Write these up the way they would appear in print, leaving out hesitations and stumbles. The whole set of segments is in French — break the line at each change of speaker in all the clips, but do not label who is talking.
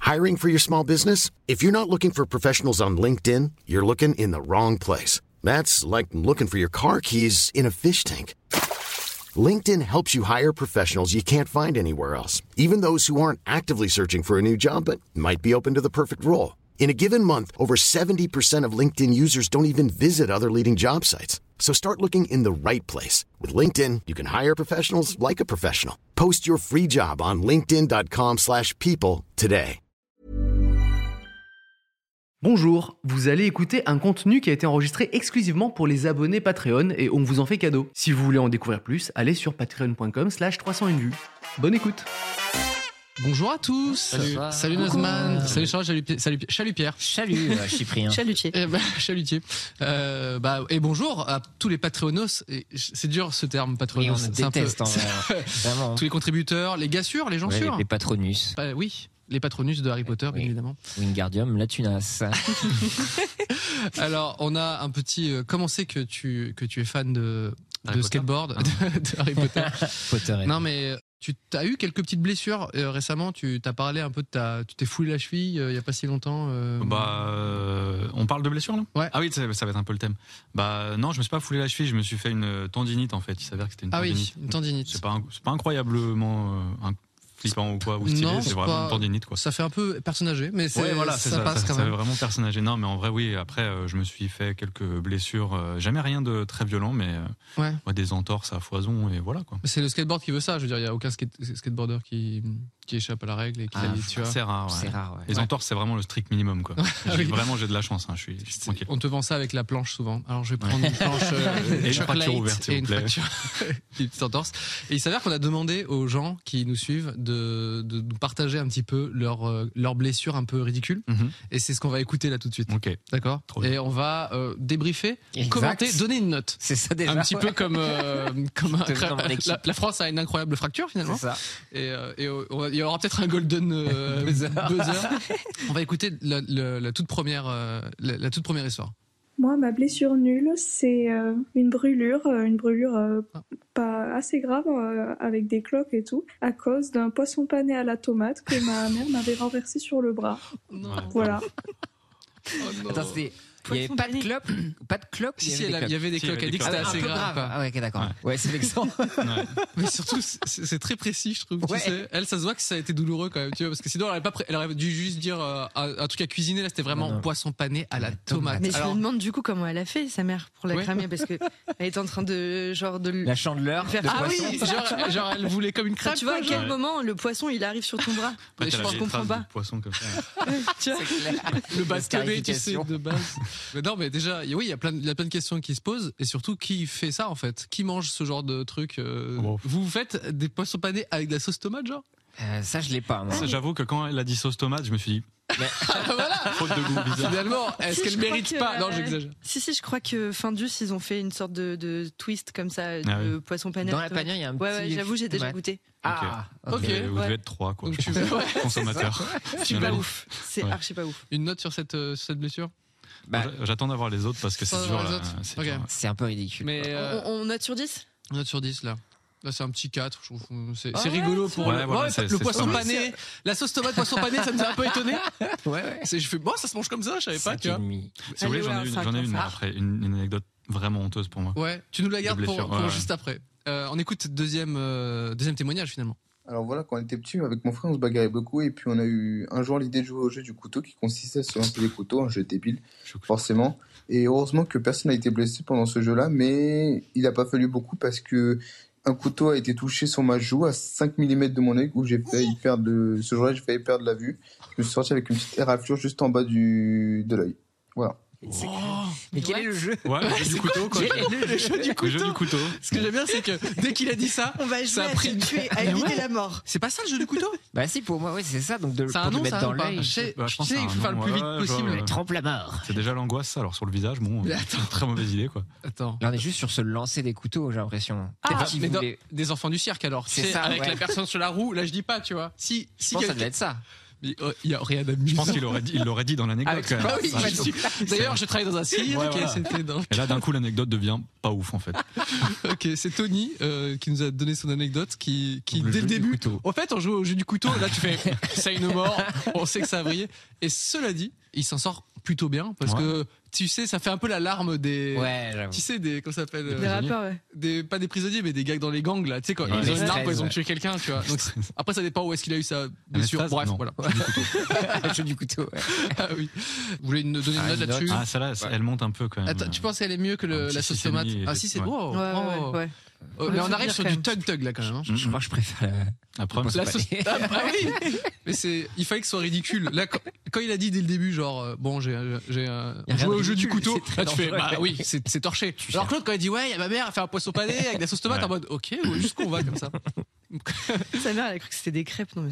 Hiring for your small business? If you're not looking for professionals on LinkedIn, you're looking in the wrong place. That's like looking for your car keys in a fish tank. LinkedIn helps you hire professionals you can't find anywhere else, even those who aren't actively searching for a new job but might be open to the perfect role. In a given month, over 70% of LinkedIn users don't even visit other leading job sites. So start looking in the right place. With LinkedIn, you can hire professionals like a professional. Post your free job on linkedin.com/people today.
Bonjour, vous allez écouter un contenu qui a été enregistré exclusivement pour les abonnés Patreon et on vous en fait cadeau. Si vous voulez en découvrir plus, allez sur patreon.com/301 vues. Bonne écoute.
Bonjour à tous. Salut Nozman. Salut Charles. Salut Chalut-Pierre.
Salut Cyprien.
Chalutier.
Chalutier. Et bonjour à tous les Patreonos. Et c'est dur ce terme Patreonos.
Oui, on déteste vraiment.
Tous les contributeurs, les gars sûrs, les gens
Ouais,
sûrs.
les patronus.
Oui. Les patronus de Harry Potter, bien évidemment.
Wingardium Latunas.
Alors, on a un petit. Comment c'est que tu es fan de skateboard, de Harry Potter? Non, mais tu as eu quelques petites blessures récemment. Tu t'as parlé un peu tu t'es foulé la cheville il y a pas si longtemps.
On parle de blessures là?
Ouais.
Ah oui, ça va être un peu le thème. Non, je me suis pas foulé la cheville. Je me suis fait une tendinite en fait. Il s'avère que c'était une tendinite.
Ah oui, une tendinite.
C'est pas incroyablement flippant ou quoi, ou stylé,
non,
c'est vraiment une tendinite quoi.
Ça fait un peu personne âgée, mais
ça passe
quand
même.
même.
Vraiment personne âgée. Non, mais en vrai oui. Après, je me suis fait quelques blessures. Jamais rien de très violent, mais des entorses à foison et voilà quoi.
C'est le skateboard qui veut ça. Je veux dire, il y a aucun skateboarder qui échappe à la règle et qui tu vois.
C'est rare. Ouais.
C'est rare. Ouais.
Les entorses, c'est vraiment le strict minimum quoi. J'ai de la chance. Je suis tranquille.
On te vend ça avec la planche souvent. Alors je vais prendre une planche
et une fracture ouverte,
et une fracture, une petite entorse. Et il s'avère qu'on a demandé aux gens qui nous suivent de nous partager un petit peu leurs blessures un peu ridicules. Et c'est ce qu'on va écouter là tout de suite.
Ok.
D'accord. Et on va débriefer,
exact.
Commenter, donner une note.
C'est ça déjà.
Un petit peu comme la France a une incroyable fracture finalement.
C'est ça.
Et il y aura peut-être un golden buzzer. On va écouter la toute première histoire.
Moi, ma blessure nulle, c'est une brûlure pas assez grave, avec des cloques et tout, à cause d'un poisson pané à la tomate que ma mère m'avait renversé sur le bras.
Non.
Voilà.
Oh non.
Attends, il n'y avait pas de clope? Pas de clope?
Si, il y avait des cloques. Elle dit que c'était assez grave.
Ah ouais, ok, d'accord. Ouais, c'est vexant.
Mais surtout, c'est très précis, je trouve.
Ouais.
Tu sais. Elle, ça se voit que ça a été douloureux quand même, tu vois, parce que sinon, elle aurait dû juste dire un truc à cuisiner. Là, c'était vraiment poisson pané à la tomate.
Mais je me demande du coup comment elle a fait, sa mère, pour la cramer, parce que elle était en train de
la chandeleur.
Ah oui, genre elle voulait comme une crêpe.
Tu vois à quel moment le poisson il arrive sur ton bras?
Je
comprends pas.
Poisson comme ça.
Tu vois,
Le bâtonnet, tu sais, de base. Mais non, mais déjà, oui, il y a plein de questions qui se posent, et surtout, qui fait ça en fait? Qui mange ce genre de truc? Vous faites des poissons panés avec de la sauce tomate, genre?
Ça, je l'ai pas, moi.
J'avoue que quand elle a dit sauce tomate, je me suis dit.
Voilà.
Faute de goût bizarre.
Finalement, est-ce qu'elle mérite pas? Non, j'exagère.
Si, je crois que Findus, ils ont fait une sorte de twist comme ça, de poisson pané.
Dans la panière, il y a un petit.
Ouais, j'avoue, j'ai déjà goûté.
Ok.
Vous devez être 3 quoi.
Donc
Consommateur.
C'est pas ouf. C'est archi pas ouf.
Une note sur cette blessure?
J'attends d'avoir les autres parce que c'est dur.
C'est un peu ridicule.
Mais
on note sur 10?
Une note sur 10 là. Là, c'est un petit 4, je trouve. C'est rigolo pour le poisson pané. La sauce tomate poisson pané, ça nous a un peu étonné. Je fais, ça se mange comme ça, je savais pas, tu vois.
Si vous voulez, j'en ai une après, une anecdote vraiment honteuse pour moi.
Ouais, tu nous la gardes pour juste après. On écoute deuxième témoignage finalement.
Alors voilà, quand on était petit, avec mon frère, on se bagarrait beaucoup, et puis on a eu un jour l'idée de jouer au jeu du couteau qui consistait à se lancer des couteaux, un jeu débile, forcément. Et heureusement que personne n'a été blessé pendant ce jeu-là, mais il n'a pas fallu beaucoup parce que un couteau a été touché sur ma joue à 5 mm de mon œil, où j'ai failli perdre la vue. Je me suis sorti avec une petite éraflure juste en bas de l'œil. Voilà.
Mais quel est le jeu?
Le jeu du couteau, quoi.
Le jeu du couteau. Ce que j'aime bien, c'est que dès qu'il a dit ça,
on va jouer à se tuer, à éviter la mort.
C'est pas ça le jeu du couteau?
Bah si, pour moi, oui, c'est ça. Donc de le mettre dans l'œil.
Je sais, il faut faire le plus vite possible.
Trempe la mort.
C'est déjà l'angoisse, ça. Alors sur le visage, très mauvaise idée, quoi.
Attends.
Là, on est juste sur se lancer des couteaux, j'ai l'impression.
Des enfants du cirque alors.
C'est ça,
avec la personne sur la roue. Là, je dis pas, tu vois. Si
je pense que ça devait être ça.
Il y a rien d'amusant.
Je pense qu'il l'aurait dit dans l'anecdote. Quand même.
Oui, d'ailleurs, je travaille dans un cirque.
Et là, d'un coup, l'anecdote devient pas ouf en fait.
Ok, c'est Tony qui nous a donné son anecdote qui dès le début. En fait, on joue au jeu du couteau. Là, tu fais ça une mort. On sait que ça a brillé. Et cela dit, il s'en sort plutôt bien parce que tu sais, ça fait un peu l'alarme des.
Ouais, j'avoue.
Tu sais, des. Comment ça s'appelle
Des rappeurs,
pas des prisonniers, mais des gars dans les gangs, là. Tu sais, quand ils ont une arme, quand ils ont tué quelqu'un, tu vois. Donc, après, ça dépend où est-ce qu'il a eu sa blessure. Bref, voilà.
Le jeu du couteau.
Ah oui. Vous voulez nous donner une note là-dessus?
Ah, celle-là, elle monte un peu quand même.
Attends, tu penses qu'elle est mieux que la sauce tomate? Ah, si, c'est beau.
Ouais.
Mais on arrive sur du tug là, quand même.
Je crois que je préfère
la sauce. Ah oui. Mais il fallait que ce soit ridicule. Là, quand il a dit dès le début, genre, bon, j'ai joué au jeu du couteau, là tu fais, bah oui, c'est torché. Alors Claude, quand il dit, ouais, il y a ma mère, elle fait un poisson pané avec de la sauce tomate, en mode, ok, jusqu'où on va comme ça.
Sa mère, elle a cru que c'était des crêpes. Non, mais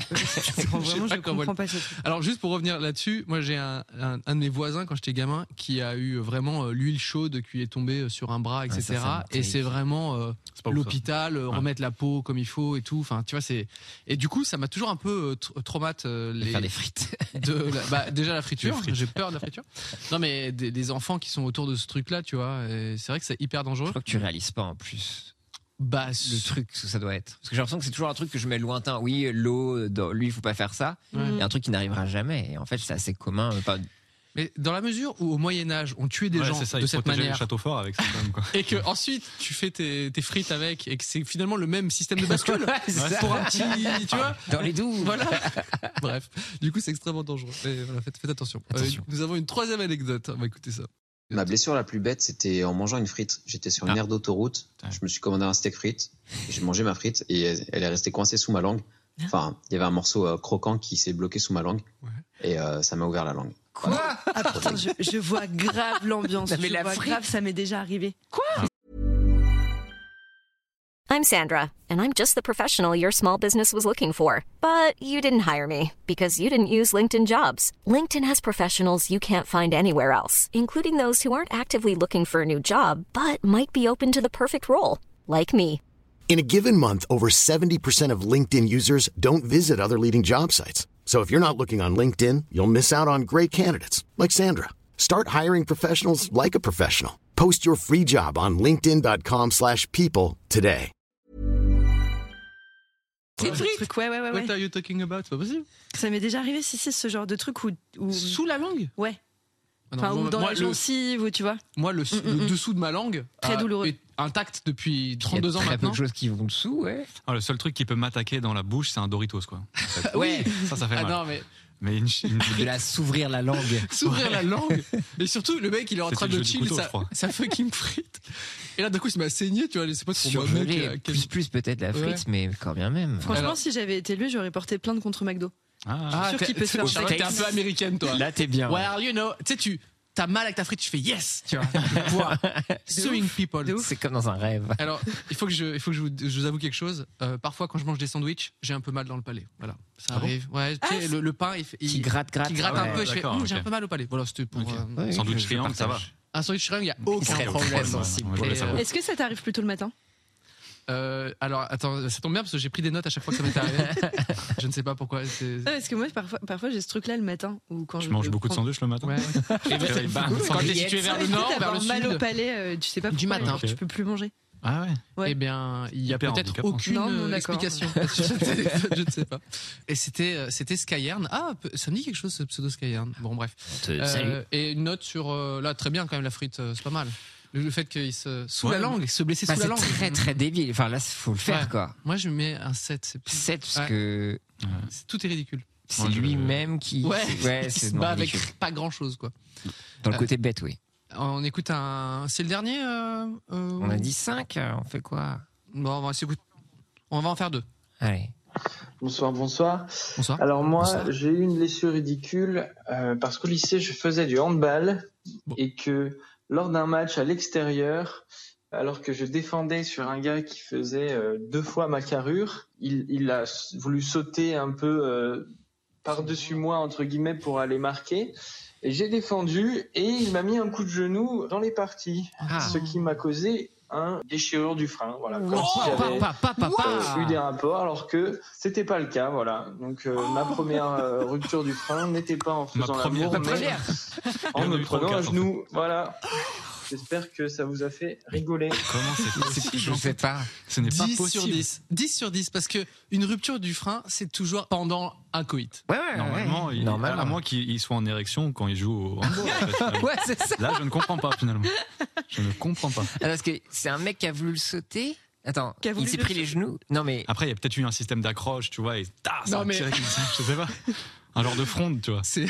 je comprends pas ce truc.
Alors, juste pour revenir là-dessus, moi j'ai un de mes voisins quand j'étais gamin qui a eu vraiment l'huile chaude qui lui est tombée sur un bras, etc. Et c'est vraiment l'hôpital, remettre la peau comme il faut et tout. Enfin, tu vois, et du coup, ça m'a toujours un peu traumatisé
faire des frites.
Déjà la friture, j'ai peur de la friture. Non, mais des enfants qui sont autour de ce truc-là, tu vois. Et c'est vrai que c'est hyper dangereux.
Je crois que tu réalises pas en plus. Le truc que ça doit être, parce que j'ai l'impression que c'est toujours un truc que je mets lointain. Oui, l'eau, lui il faut pas faire ça. Il y a un truc qui n'arrivera jamais et en fait c'est assez commun.
Mais dans la mesure où au Moyen-Âge on tuait des gens de cette manière,
le château fort avec ça quand même, quoi.
Et que ensuite tu fais tes frites avec et que c'est finalement le même système de bascule pour un petit, tu vois,
dans les douves.
Voilà. Bref, du coup c'est extrêmement dangereux. Et voilà, faites attention. Nous avons une troisième anecdote. On va écouter ça.
Ma blessure la plus bête, c'était en mangeant une frite. J'étais sur une aire d'autoroute, je me suis commandé un steak frite, j'ai mangé ma frite et elle est restée coincée sous ma langue. Enfin, il y avait un morceau croquant qui s'est bloqué sous ma langue et ça m'a ouvert la langue.
Quoi? Voilà. Ah putain, je vois grave l'ambiance.
Mais la frite,
grave, ça m'est déjà arrivé.
Quoi?
I'm Sandra, and I'm just the professional your small business was looking for. But you didn't hire me because you didn't use LinkedIn Jobs. LinkedIn has professionals you can't find anywhere else, including those who aren't actively looking for a new job, but might be open to the perfect role, like me.
In a given month, over 70% of LinkedIn users don't visit other leading job sites. So if you're not looking on LinkedIn, you'll miss out on great candidates, like Sandra. Start hiring professionals like a professional. Post your free job on linkedin.com/people today.
C'est le truc, ouais.
What are you talking about? C'est pas possible.
Ça m'est déjà arrivé, si, ce genre de truc où...
Sous la langue?
Ouais. Enfin, ou dans la gencive, ou tu vois.
Moi, le dessous de ma langue
très douloureux.
Est intact depuis 32 ans maintenant.
Il y a très peu de choses qui vont dessous, ouais.
Le seul truc qui peut m'attaquer dans la bouche, c'est un Doritos, quoi.
Ouais.
Ça fait mal.
Non,
mais
s'ouvrir la langue.
S'ouvrir la langue. Et surtout, le mec, il est en train de chill sa fucking frite. Et là, d'un coup, il m'a saigné, tu vois. C'est pas pour moi, mec.
Plus peut-être la frite, mais quand bien même.
Franchement, si j'avais été lui, j'aurais porté plainte contre McDo.
Sûr qu'il peut se faire. T'es un peu américaine, toi.
Là, t'es bien.
Well, you know, tu sais, t'as mal avec ta frite, tu fais yes, tu vois. Suing people.
C'est comme dans un rêve.
Alors, il faut que je vous avoue quelque chose. Parfois, quand je mange des sandwichs, j'ai un peu mal dans le palais. Voilà, ça arrive. Ouais, tu sais, le pain, il gratte un peu. Je fais, j'ai un peu mal au palais. Voilà, c'était pour.
Sandwich triangle, ça va.
Un sandwich triangle, il y a aucun problème.
Est-ce que ça t'arrive plutôt le matin?
Alors attends, ça tombe bien parce que j'ai pris des notes à chaque fois que ça m'est arrivé. Je ne sais pas pourquoi.
Parce que moi parfois j'ai ce truc là le matin où quand
je mange beaucoup de sandwichs le matin.
Ouais. Quand t'es situé vers le nord, vers le sud.
Mal au palais, tu sais pas pourquoi, du matin, tu peux plus manger.
Ah ouais.
Eh bien, il y a peut-être aucune explication. Je ne sais pas. Et c'était Skyern. Ah, ça me dit quelque chose ce pseudo Skyern. Bon bref.
Salut.
Et une note sur là très bien quand même la frite, c'est pas mal. Le fait qu'il sous la langue, se blesser sous la langue.
C'est très très débile. Enfin là, faut le faire quoi.
Moi, je mets un 7.
7 parce que
tout est ridicule.
C'est lui-même qui
se bat avec pas grand chose quoi.
Dans le côté bête, oui.
On écoute c'est le dernier.
On a dit 5. On fait quoi?
Bon, on va en faire 2.
Allez.
Bonsoir. Alors moi, j'ai eu une blessure ridicule parce qu'au lycée, je faisais du handball et que lors d'un match à l'extérieur, alors que je défendais sur un gars qui faisait 2 fois ma carrure, il a voulu sauter un peu par-dessus moi, entre guillemets, pour aller marquer. Et j'ai défendu et il m'a mis un coup de genou dans les parties, ce qui m'a causé une déchirure du frein. Voilà.
Wow,
eu des rapports, alors que c'était pas le cas. Voilà. Donc ma première rupture du frein n'était pas en faisant l'amour, mais en me prenant à genoux. Voilà. J'espère que ça vous a fait rigoler.
Comment c'est possible?
Je sais pas.
Ce n'est pas
10
possible.
sur 10. 10 sur 10, parce que une rupture du frein, c'est toujours pendant un coït.
Ouais,
Normalement, à moins qu'il soit en érection quand il joue au handball. En fait.
Ouais, c'est ça.
Là, je ne comprends pas finalement. Je ne comprends pas.
Parce que c'est un mec qui a voulu le sauter. Attends, il s'est pris les genoux. Non mais.
Après, il y a peut-être eu un système d'accroche, tu vois, et ça a
mais...
tiré comme ça. Je sais pas. Un genre de fronde, tu vois.
C'est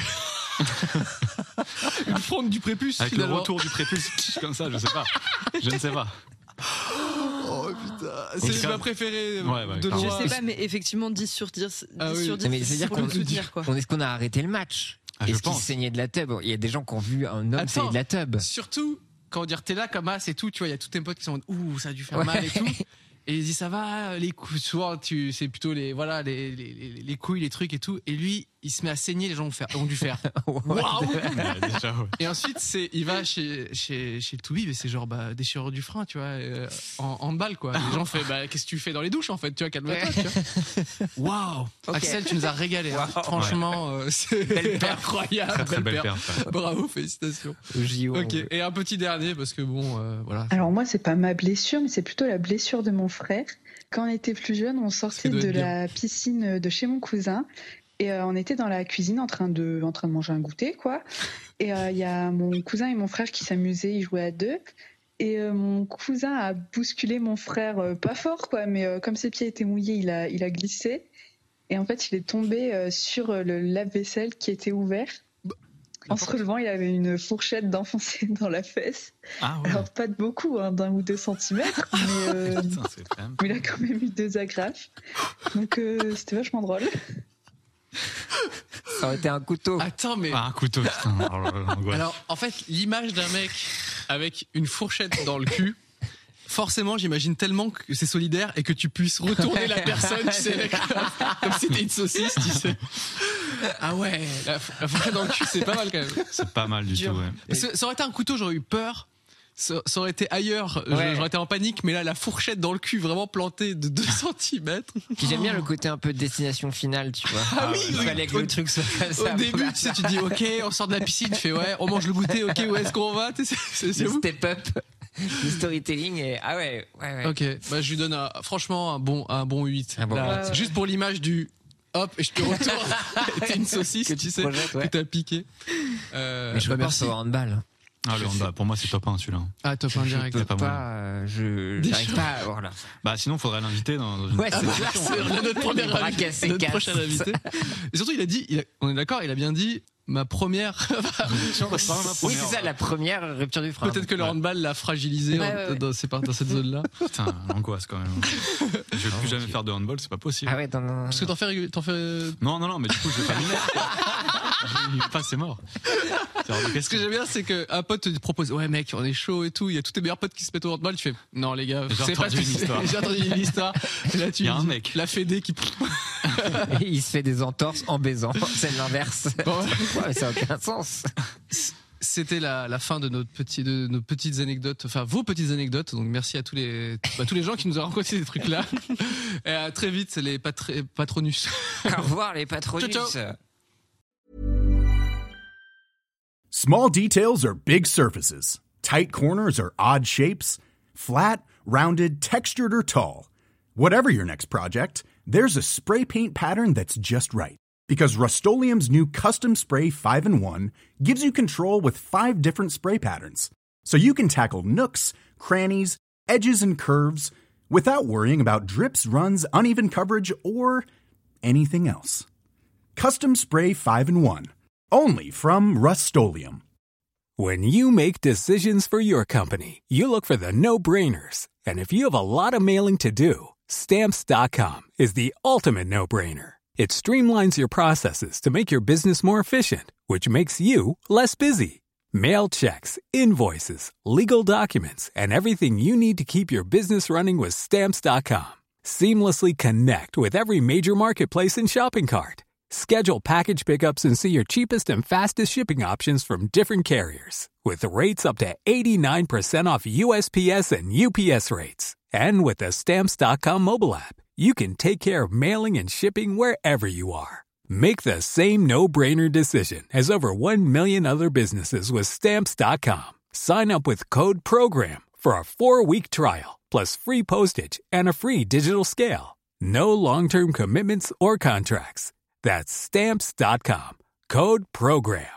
une fronde du prépuce.
Avec
finalement.
le retour du prépuce, comme ça, je sais pas. Je ne sais pas.
Oh putain, c'est ma préférée de
Je sais pas, mais effectivement 10 sur 10. 10 sur 10.
Mais c'est-à-dire qu'on a arrêté le match. Est-ce qu'il saignait de la tub? Il y a des gens qui ont vu un homme saigner de la tub.
Surtout quand t'es là comme as et tout, tu vois, il y a tous tes potes qui sont ouh, ça a dû faire mal et tout. Et il dit ça va, les couilles, souvent c'est plutôt les couilles, les trucs et tout. Et lui, il se met à saigner, les gens ont dû faire. Waouh. Et ensuite il va chez le Toubib et c'est genre déchirure du frein, tu vois, en balle quoi. Les gens font qu'est-ce que tu fais dans les douches en fait, tu vois, calme-toi. Waouh. Okay. Axel, tu nous as régalé. Hein. Franchement, c'est incroyable.
Très belle paire.
Bravo, félicitations. Ok. Et un petit dernier parce que voilà.
Alors moi, c'est pas ma blessure, mais c'est plutôt la blessure de mon frère. Quand on était plus jeune, on sortait de la piscine de chez mon cousin. Et on était dans la cuisine en train de manger un goûter, quoi. Et il y a mon cousin et mon frère qui s'amusaient, ils jouaient à deux. Et mon cousin a bousculé mon frère, pas fort, quoi, mais comme ses pieds étaient mouillés, il a glissé. Et en fait, il est tombé sur le lave-vaisselle qui était ouvert. En se relevant, il avait une fourchette d'enfoncée dans la fesse. Ah ouais. Alors, pas de beaucoup, d'1 ou 2 centimètres, mais il a quand même eu 2 agrafes. Donc, c'était vachement drôle.
Ça aurait été un couteau.
Attends, mais.
Un couteau, putain.
Alors, en fait, l'image d'un mec avec une fourchette dans le cul, forcément, j'imagine tellement que c'est solidaire et que tu puisses retourner la personne, tu sais, comme si c'était une saucisse, tu sais. Ah ouais, la fourchette dans le cul, c'est pas mal quand même.
C'est pas mal du tout, ouais.
Ça aurait été un couteau, j'aurais eu peur. Ça aurait été ailleurs, j'aurais été en panique, mais là, la fourchette dans le cul, vraiment plantée de 2 cm.
Puis j'aime bien le côté un peu destination finale, tu vois.
Ah oui,
il fallait que le truc soit comme ça.
Au début, tu sais, tu dis, ok, on sort de la piscine, tu fais, ouais, on mange le goûter, ok, où est-ce qu'on va? C'est
le
où?
step up, le storytelling, et ah ouais.
Ok, je lui donne franchement un bon 8. Là, juste pour l'image du. Hop, et je te retourne. T'es une saucisse, tu sais, que t'as piqué.
Mais je repense au handball.
Ah, le handball, pour moi, c'est top 1 celui-là.
Ah, top 1 direct.
J'arrive pas à voir là.
Bah, sinon, il faudrait l'inviter dans une.
Ouais, c'est notre prochain invité. Et surtout, on est d'accord, il a bien dit. Ma première.
Oui, c'est ça, la première rupture du frein.
Peut-être que le handball l'a fragilisé dans cette zone-là.
Putain, l'angoisse quand même. Je vais plus jamais faire de handball, c'est pas possible.
Ah ouais, non.
Parce que t'en fais.
Non, mais du coup, je vais pas m'y mettre. C'est mort.
Ce que j'aime bien, c'est qu'un pote te propose, ouais, mec, on est chaud et tout, il y a tous tes meilleurs potes qui se mettent au handball, tu fais, non, les gars,
j'ai entendu
une histoire. Et là,
il y a un mec.
La Fédé qui.
Et il se fait des entorses en baisant. C'est l'inverse. Ouais, ça n'a aucun sens.
C'était la fin de nos petites anecdotes, enfin vos petites anecdotes. Donc merci à tous les gens qui nous ont raconté ces trucs-là. Et à très vite les patronus.
Au revoir les patronus.
Ciao, ciao.
Small details are big surfaces. Tight corners are odd shapes. Flat, rounded, textured, or tall. Whatever your next project, there's a spray paint pattern that's just right. Because Rust-Oleum's new Custom Spray 5-in-1 gives you control with 5 different spray patterns. So you can tackle nooks, crannies, edges, and curves without worrying about drips, runs, uneven coverage, or anything else. Custom Spray 5-in-1. Only from Rust-Oleum.
When you make decisions for your company, you look for the no-brainers. And if you have a lot of mailing to do, Stamps.com is the ultimate no-brainer. It streamlines your processes to make your business more efficient, which makes you less busy. Mail checks, invoices, legal documents, and everything you need to keep your business running with Stamps.com. Seamlessly connect with every major marketplace and shopping cart. Schedule package pickups and see your cheapest and fastest shipping options from different carriers, with rates up to 89% off USPS and UPS rates. And with the Stamps.com mobile app, you can take care of mailing and shipping wherever you are. Make the same no-brainer decision as over 1 million other businesses with Stamps.com. Sign up with code PROGRAM for a 4-week trial, plus free postage and a free digital scale. No long-term commitments or contracts. That's Stamps.com. Code PROGRAM.